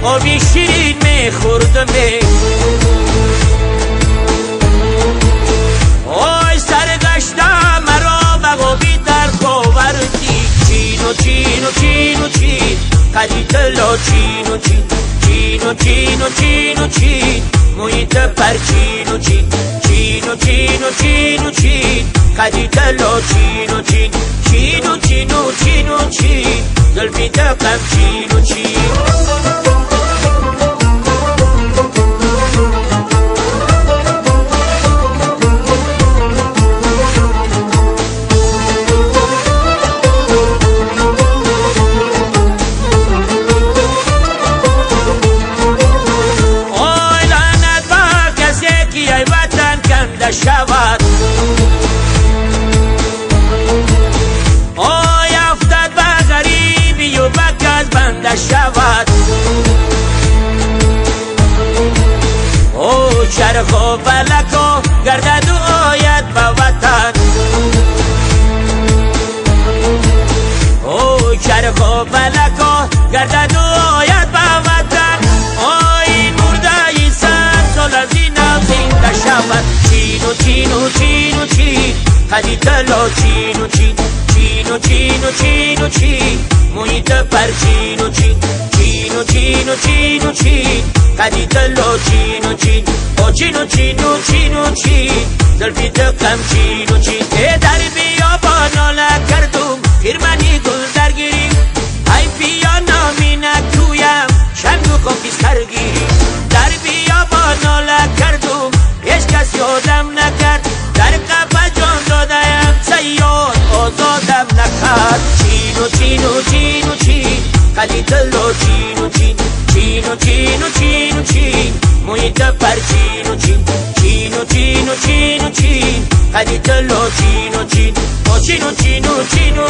آبی شیرین میخوردم آی سرگشتم مرا و غابی در خاوردی چین و چین و چین و چین قدی تلا چین و چین چین و چین و چین و چین محیط پر چین و چین چین و چین و چین و چین قدی تلا چین و چین چین و چین و چین و چین زلفی تقم چین و چین شود آی افتاد به غریبی و بک از بنده شود او چرخ و فلک و گردد و آید به وطن او چرخ و فلک و گردد و آید به وطن آی مرده ای صد سال از این زنده شود چین و چین و چین و چین قدی تلا چین و چین چین و چین و چین و چین محیط پر چین و چین چین و چین و چین و چین قدی تلا چین و چین و چین و چین و چین و چین زلفی تقم چین و چین در بیابان ناله کردم خیرمنی گل درگیری ای بیا نامی نکویم شنگ و کافی سرگیری در بیابان ناله کردم هیچ کس یادم نکرد در قفس جان دادم صیاد آزادم نکرد چین و چین و چین و چین قدی تلا چین و چین چین و چین و چین و چین محیط پر چین و چین چین و چین و چین و چین قدی تلا چین و چین و چین و چین و چین